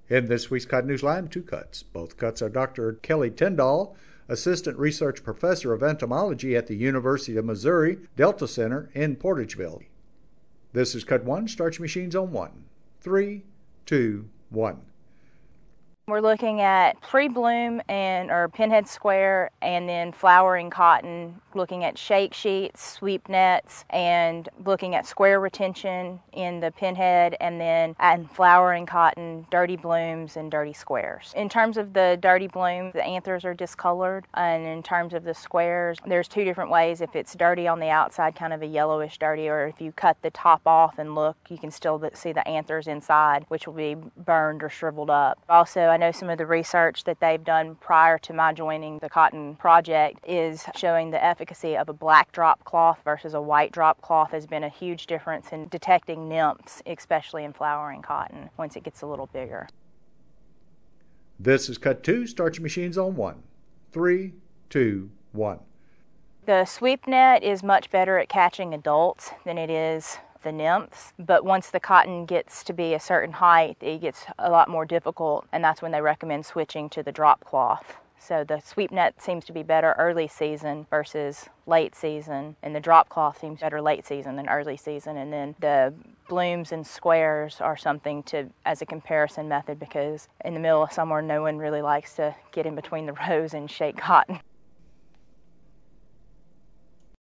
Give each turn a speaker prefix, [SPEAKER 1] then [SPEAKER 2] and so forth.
[SPEAKER 1] In this week's Cotton News Line, two cuts. Both cuts are Dr. Kelly Tyndall, Assistant Research Professor of Entomology at the University of Missouri Delta Center in Portageville. This is Cut 1, Starch Machines on 1. 3, 2, 1.
[SPEAKER 2] We're looking at pre-bloom or pinhead square, and then flowering cotton, looking at shake sheets, sweep nets, and looking at square retention in the pinhead, and then flowering cotton, dirty blooms, and dirty squares. In terms of the dirty bloom, the anthers are discolored, and in terms of the squares, there's two different ways. If it's dirty on the outside, kind of a yellowish dirty, or if you cut the top off and look, you can still see the anthers inside, which will be burned or shriveled up. Also, I know some of the research that they've done prior to my joining the cotton project is showing the efficacy of a black drop cloth versus a white drop cloth has been a huge difference in detecting nymphs, especially in flowering cotton, once it gets a little bigger.
[SPEAKER 1] This is Cut 2, Starch Machines on 1. 3, 2, 1.
[SPEAKER 2] The sweep net is much better at catching adults than it is the nymphs, but once the cotton gets to be a certain height, it gets a lot more difficult, and that's when they recommend switching to the drop cloth. So the sweep net seems to be better early season versus late season, and the drop cloth seems better late season than early season. And then the blooms and squares are something as a comparison method, because in the middle of summer no one really likes to get in between the rows and shake cotton.